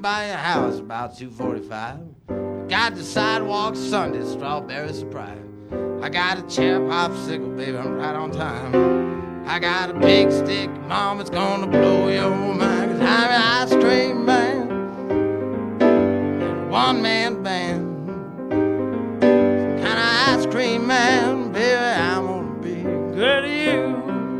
by your house about 2:45. Got the sidewalk Sunday, strawberry surprise. I got a chair popsicle, baby, I'm right on time. I got a big stick, mom, it's gonna blow your mind. 'Cause I'm an ice cream man, one-man band. Some kind of ice cream man, baby, I'm gonna be good to you.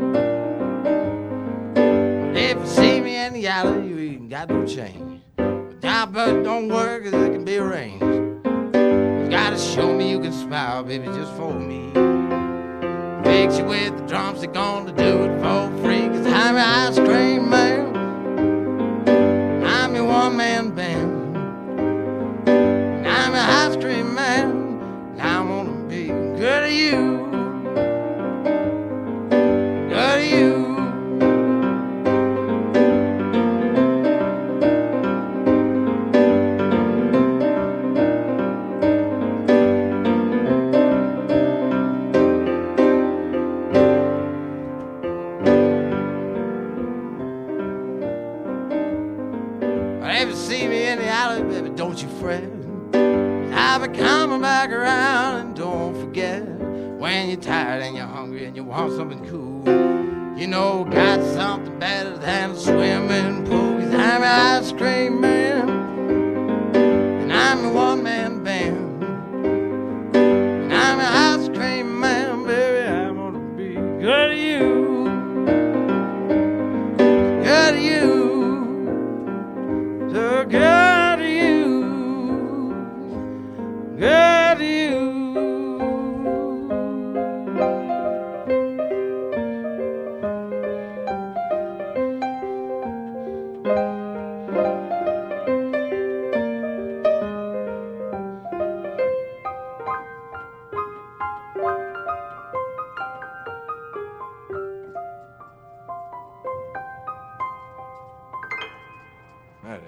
If you see me in the alley, you ain't got no change. But diaper don't work, 'cause it can be arranged. You gotta show me you can smile, baby, just for me. Fix you with the drums, they're gonna do it for free. 'Cause I'm an ice cream man, I'm your one-man band. I'm an ice cream man, and I'm gonna be good to you. Good to you. If you see me in the alley, baby, don't you fret. I'll be coming back around, and don't forget, when you're tired and you're hungry and you want something cool, you know, got something better than a swimming pool. 'Cause I'm an ice cream man, and I'm a one-man band. And I'm an ice cream man, baby, I'm gonna be good to you. Good to you. So good to you. Good to you. Right.